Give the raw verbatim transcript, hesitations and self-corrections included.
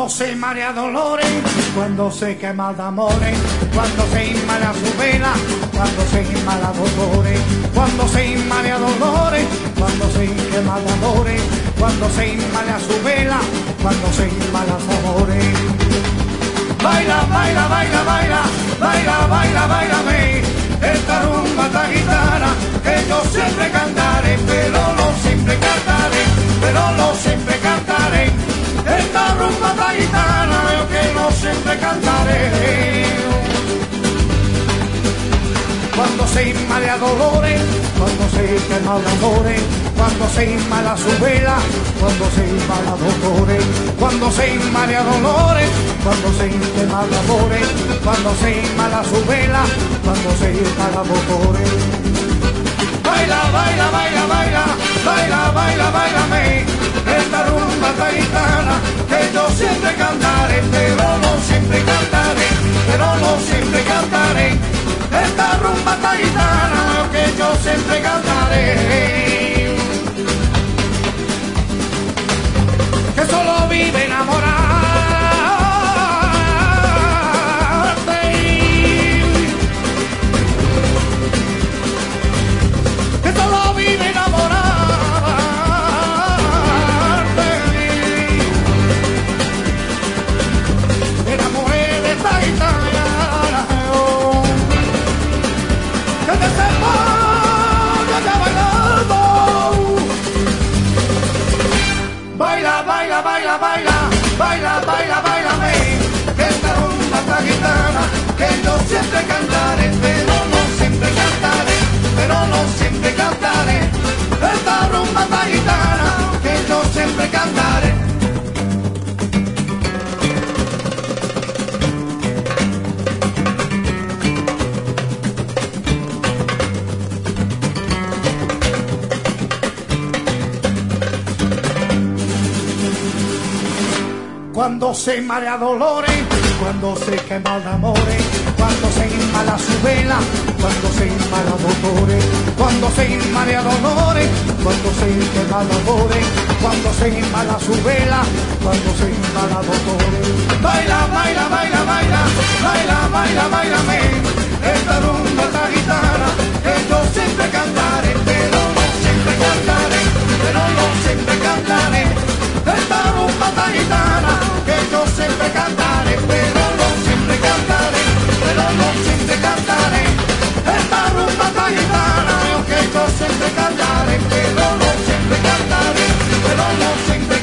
Cuando se marea dolores, cuando se quema de amores, cuando se inmala su vela, cuando se inmala dolores, cuando se inmala dolores, cuando se quema de amores, cuando se inmala su vela, cuando se inmala su amores. Baila, baila, baila, baila, baila, baila, bailame, esta rumba, esta guitarra, que yo siempre cantaré, pero no siempre cantaré, pero no siempre cantaré. Esta rumba, esta guitarra, yo que no siempre cantaré. Cuando se inmala dolores, cuando se quema de amores, cuando se inmala su vela, cuando se inmala dolores, cuando se inmala dolores, cuando se quema de amores, cuando se inmala su vela, cuando se inmala dolores. Baila, baila, baila, baila, baila, baila, bailame, esta rumba, esta guitarra, que yo siempre cantaré, pero no siempre cantaré, pero no siempre cantaré. Esta rumba, esta guitarra, que yo siempre cantaré. Que solo vive enamorarte, que solo vive enamorarte. Me enamoré de esta guitarra, que te sepa, que te bailando. Baila, baila, baila, baila, baila, baila, bailame, esta rumba, esta guitarra, que yo siempre cantaré, pero no siempre cantaré, pero no siempre cantaré. Esta rumba, esta guitarra, que yo siempre cantaré. Cuando se marea dolores, cuando se quema de amores, cuando se inmala su vela, cuando se inmala dolores, cuando se inmala dolores, cuando se quema de amores, cuando se inmala su vela, cuando se inmala dolores. Baila, baila, baila, baila, baila, baila, bailame, esta rumba, esta guitarra, que yo siempre cantaré, pero no siempre cantaré, pero no siempre cantaré. Esta rumba, esta guitarra, que yo siempre cantaré, pero no siempre cantaré, pero no siempre cantaré. Esta rumba, esta guitarra, que yo siempre cantaré, pero no siempre cantaré, pero no siempre